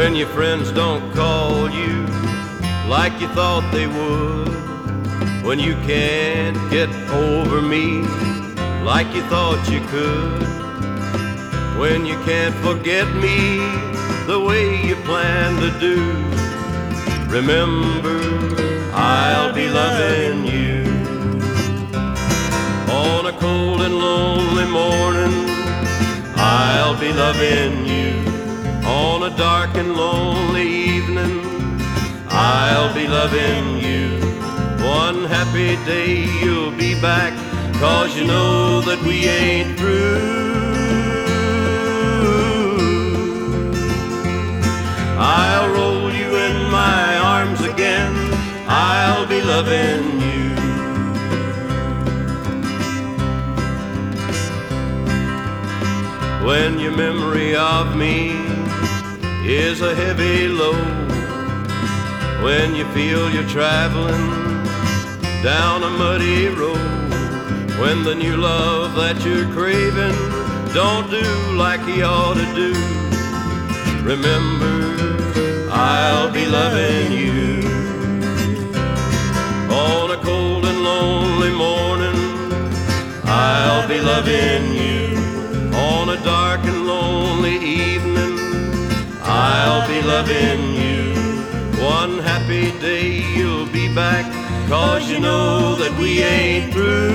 when your friends don't call you like you thought they would, when you can't get over me like you thought you could, when you can't forget me the way you planned to do. Remember, I'll be loving you. On a cold and lonely morning, I'll be loving you. On a dark and lonely evening, I'll be loving you. One happy day you'll be back, 'cause you know that we ain't through. I'll roll you in my arms again, I'll be loving you. When your memory of me is a heavy load, when you feel you're traveling down a muddy road, when the new love that you're craving don't do like he ought to do, remember, I'll be loving you. On a cold and lonely morning, I'll be loving you. On a dark and lonely evening, I'll be loving you. One happy day you'll be back, 'cause you know that we ain't through.